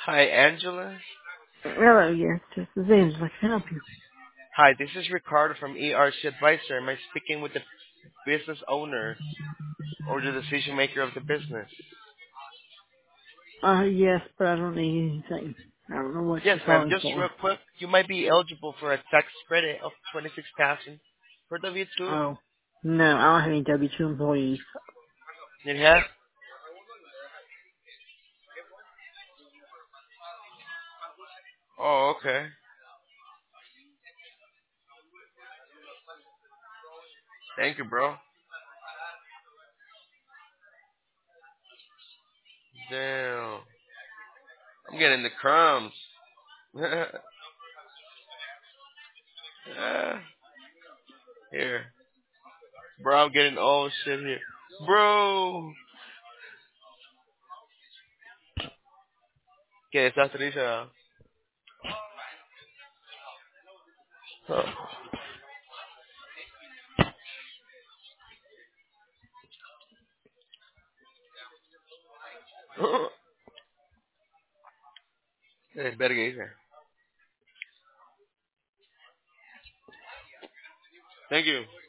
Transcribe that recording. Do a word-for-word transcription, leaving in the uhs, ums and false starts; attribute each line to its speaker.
Speaker 1: Hi, Angela.
Speaker 2: Hello, yes, this is Angela. Can I help you?
Speaker 1: Hi, this is Ricardo from E R C Advisor. Am I speaking with the business owner or the decision maker of the business?
Speaker 2: Uh, yes, but I don't need anything. I don't know what
Speaker 1: Yes,
Speaker 2: you're
Speaker 1: ma'am.
Speaker 2: calling
Speaker 1: Just real
Speaker 2: for.
Speaker 1: quick, you might be eligible for a tax credit of twenty-six thousand for W two.
Speaker 2: Oh, no, I don't have any W two employees.
Speaker 1: You have? Oh, okay. Thank you, bro. Damn. I'm getting the crumbs. Ah, here. Bro, I'm getting all shit here. Bro. ¿Qué estás triste? Ah? Eh, verga, dice. Thank you.